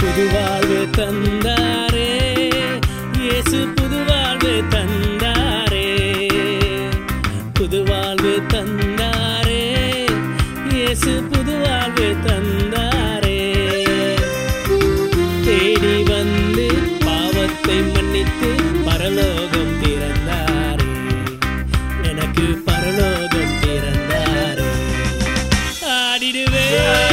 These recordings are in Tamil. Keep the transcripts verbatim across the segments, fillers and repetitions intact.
புது வாழ்வு தந்தாரே, இயேசு புது வாழ்வு தந்தாரே, புது வாழ்வு தந்தாரே, இயேசு புது வாழ்வு தந்தாரே. தேடி வந்து பாவத்தை மன்னித்து பரலோகம் திறந்தாரே, எனக்கு பரலோகம் திறந்தாரே. ஆடிடுவே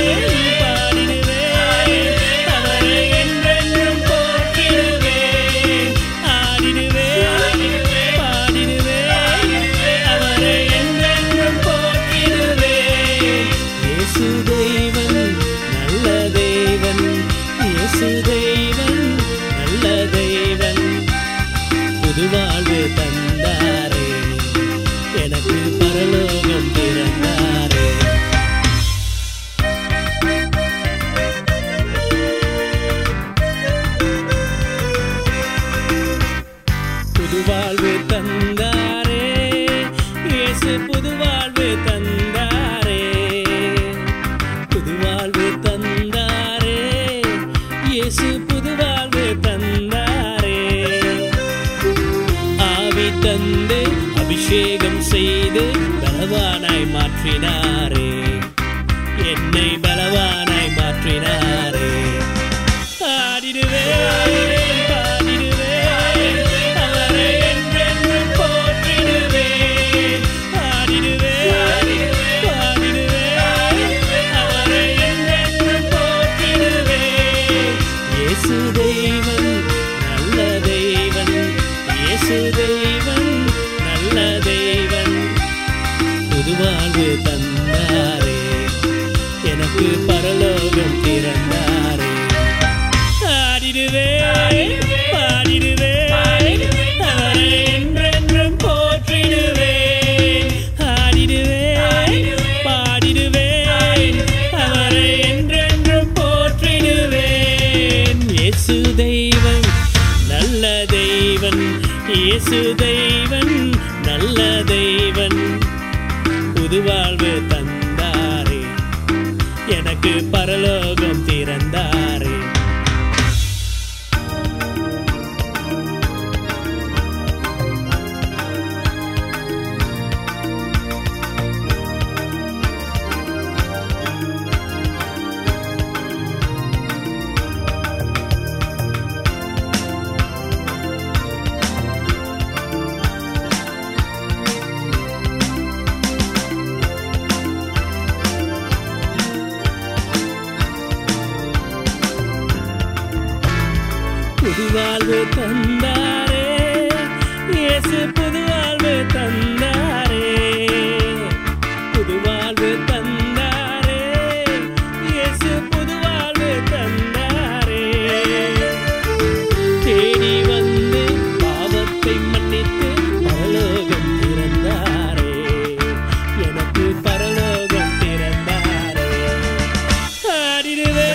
வாழ்வு தந்தாரே, எனக்கு பரலோகம் திறந்தாரே. புது வாழ்வு தந்தாரே, இயேசு புது வாழ்வு தந்தாரே, புது வாழ்வு தந்தாரே, இயேசு புது வாழ்வு தந்தாரே. தந்து அபிஷேகம் செய்து பலவானாய் மாற்றினாரே, என்னை பலவானாய் மாற்றினாரே. ஆடிடுவே பாடிடுவே அவரை என்றென்றும் போற்றிடுவே, ஆடிடுவே பாடிடுவே அவரை என்றென்றும் போற்றிடுவே. இயேசு தெய்வன் நல்ல தெய்வன், இயேசு தெய்வன் நல்ல தெய்வன், புது வாழ்வு தந்தாரே, எனக்கு பரலோகம் திறந்தாரே. ஆடிடுவே பாடிடுவே அவரை என்றென்றும் போற்றிடுவே, ஆடிடுவே பாடிடுவே அவரை என்றென்றும் போற்றிடுவேன். இயேசு தெய்வன் நல்ல தெய்வன், இயேசு தெய்வன் நல்ல தெய்வன், புது வாழ்வு தந்தாரே, எனக்கு பரலோகம் திறந்தாரே. புது வாழ்வு தந்தாரே, இயேசு புது வாழ்வு தந்தாரே, புது வாழ்வு தந்தாரே, இயேசு புது வாழ்வு தந்தாரே. தேடி வந்து பாவத்தை மன்னித்து பரலோகம் திறந்தாரே, எனக்கு பரலோகம் திறந்தாரே. ஆடிடுவே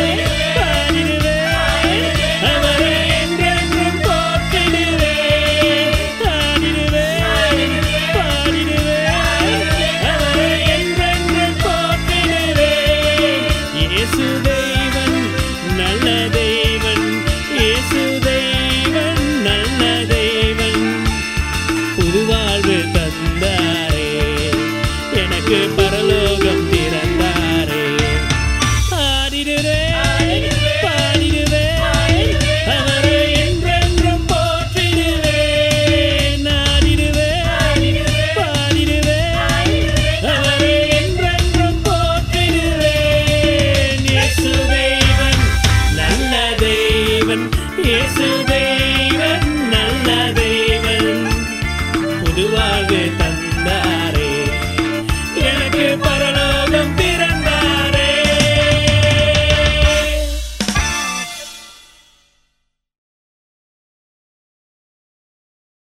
பரலோகம் திறந்தாரே. ஆடிடுவே பாடிடுவே அவரை என்றென்றும் போற்றிடுவேன், ஆடிடுவே பாடிடுவே அவரை என்றென்றும் போற்றிடுவேன். இயேசு தெய்வன் நல்ல தெய்வன், இயேசு தெய்வன் நல்ல தெய்வன், புது வாழ்வு தந்தார்,